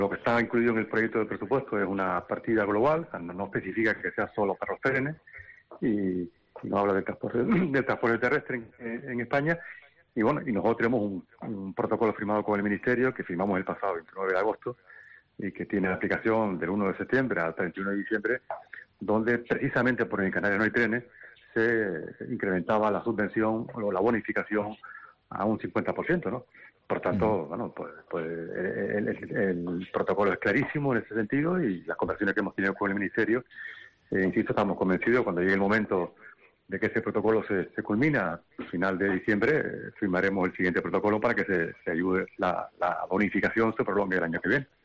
Lo que está incluido en el proyecto de presupuesto es una partida global, o sea, no especifica que sea solo para los trenes, y no habla del transporte terrestre en España. Y bueno, y nosotros tenemos un protocolo firmado con el Ministerio, que firmamos el pasado 29 de agosto, y que tiene aplicación del 1 de septiembre al 31 de diciembre, donde precisamente porque en Canarias no hay trenes, se incrementaba la subvención o la bonificación a un 50%, ¿no? Por tanto, bueno, pues el protocolo es clarísimo en ese sentido, y las conversaciones que hemos tenido con el Ministerio, insisto, estamos convencidos, cuando llegue el momento de que ese protocolo se culmina al final de diciembre, firmaremos el siguiente protocolo para que se ayude la bonificación se prolongue el año que viene.